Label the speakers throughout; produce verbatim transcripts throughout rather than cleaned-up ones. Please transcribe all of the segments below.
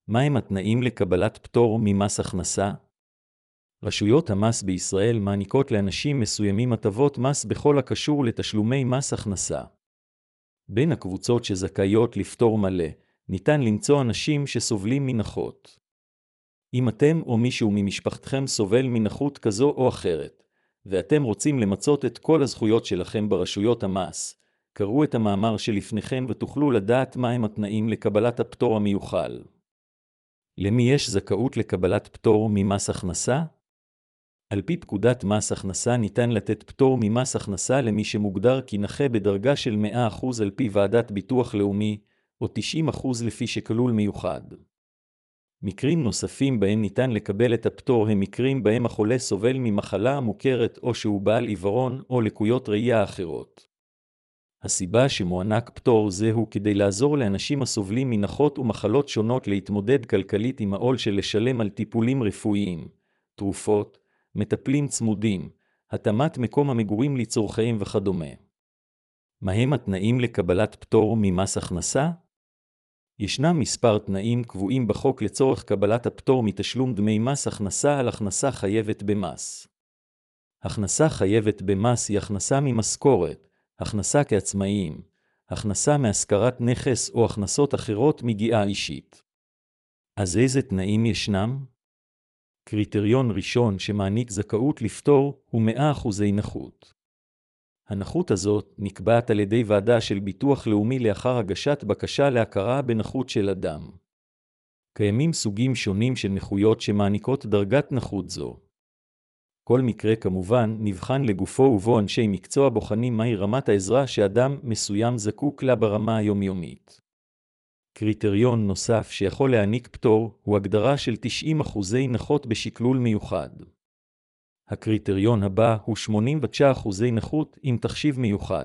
Speaker 1: מהם התנאים לקבלת פטור ממס הכנסה? רשויות המס בישראל מעניקות לאנשים מסוימים הטבות מס בכל הקשור לתשלומי מס הכנסה. בין הקבוצות שזכאיות לפטור מלא, ניתן למצוא אנשים שסובלים מנכות. אם אתם או מישהו ממשפחתכם סובל מנכות כזו או אחרת, ואתם רוצים למצות את כל הזכויות שלכם ברשויות המס, קראו את המאמר שלפניכם ותוכלו לדעת מהם התנאים לקבלת הפטור המיוחל. למי יש זכאות לקבלת פטור ממס הכנסה? על פי פקודת מס הכנסה ניתן לתת פטור ממס הכנסה למי שמוגדר כנכה בדרגה של מאה אחוז על פי ועדת ביטוח לאומי, או תשעים אחוז לפי שכלול מיוחד. מקרים נוספים בהם ניתן לקבל את הפטור הם מקרים בהם החולה סובל ממחלה המוכרת או שהוא בעל עיוורון או לקויות ראייה אחרות. הסיבה שמוענק פטור זה הוא כדי לעזור לאנשים הסובלים מנכות ומחלות שונות להתמודד כלכלית עם העול של לשלם על טיפולים רפואיים, תרופות, מטפלים צמודים, התאמת מקום המגורים לצורכיהם וכדומה. מהם התנאים לקבלת פטור ממס הכנסה? ישנם מספר תנאים קבועים בחוק לצורך קבלת הפטור מתשלום דמי מס הכנסה על הכנסה חייבת במס. הכנסה חייבת במס היא הכנסה ממשכורת, הכנסה כעצמאיים, הכנסה מהשכרת נכס או הכנסות אחרות מגיעה אישית. אז איזה תנאים ישנם? קריטריון ראשון שמעניק זכאות לפטור הוא מאה אחוזי נכות. הנכות הזאת נקבעת על ידי ועדה של ביטוח לאומי לאחר הגשת בקשה להכרה בנכות של אדם. קיימים סוגים שונים של נכויות שמעניקות דרגת נכות זו. כל מקרה כמובן נבחן לגופו ובו אנשי מקצוע בוחנים מהי רמת העזרה שאדם מסוים זקוק לה ברמה היומיומית. קריטריון נוסף שיכול להעניק פטור הוא הגדרה של תשעים אחוזי נכות בשקלול מיוחד. הקריטריון הבא הוא שמונים ותשעה אחוזי נכות עם תחשיב מיוחד.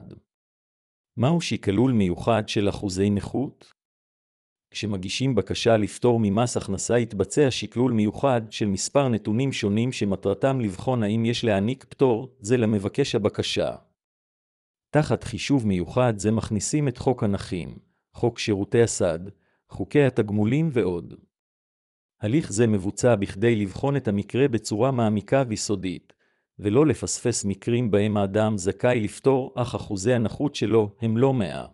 Speaker 1: מהו שקלול מיוחד של אחוזי נכות? כשמגישים בקשה לפטור ממס הכנסה יתבצע שקלול מיוחד של מספר נתונים שונים שמטרתם לבחון האם יש להעניק פטור זה למבקש הבקשה. תחת חישוב מיוחד זה מכניסים את חוק הנכים, חוק שירותי הסעד, חוקי התגמולים ועוד. הליך זה מבוצע בכדי לבחון את המקרה בצורה מעמיקה ויסודית, ולא לפספס מקרים בהם האדם זכאי לפטור אך אחוזי הנכות שלו הם לא מאה.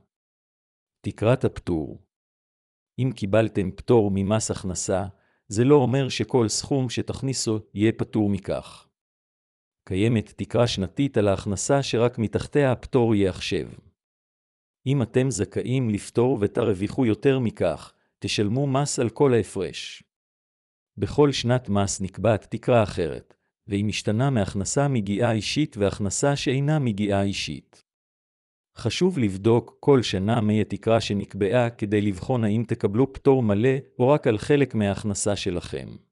Speaker 1: תקרת הפטור. אם קיבלתם פטור ממס הכנסה, זה לא אומר שכל סכום שתכניסו יהיה פטור מכך. קיימת תקרה שנתית על ההכנסה שרק מתחתיה הפטור יחשב. אם אתם זכאים לפטור ותרוויחו יותר מכך, תשלמו מס על כל ההפרש. בכל שנת מס נקבעת תקרה אחרת, והיא משתנה מהכנסה מגיעה אישית והכנסה שאינה מגיעה אישית. חשוב לבדוק כל שנה מהי התקרה שנקבעה כדי לבחון האם תקבלו פטור מלא או רק על חלק מההכנסה שלכם.